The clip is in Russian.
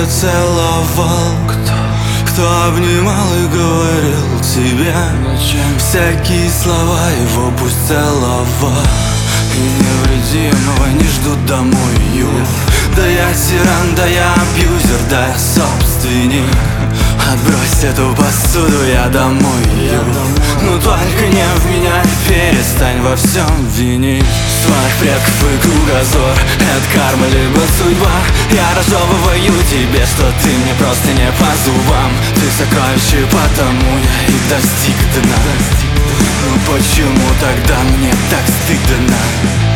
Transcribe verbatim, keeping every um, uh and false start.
целовал? Кто? Кто обнимал и говорил тебе всякие слова, его пусть целовал. И невредимого не ждут домой, ю. Да я тиран, да я абьюзер, да я собственник. Отбрось эту посуду, я домой, ю. Ну только не в меня, перестань во всем винить своих предков и кругозор. Это карма либо судьба. Я разжевываю тебе, что ты мне просто не по зубам. Ты сокровище, потому я и достиг дна. Ну почему тогда мне так стыдно?